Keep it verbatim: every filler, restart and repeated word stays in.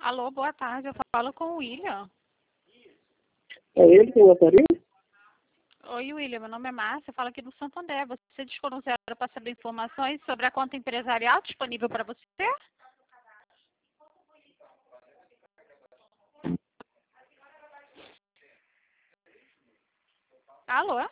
Alô, boa tarde. Eu falo com o William. É ele que gostaria? Oi, William. Meu nome é Márcia. Eu falo aqui do Santander. Você discou no zero para saber informações sobre a conta empresarial disponível para você? Alô?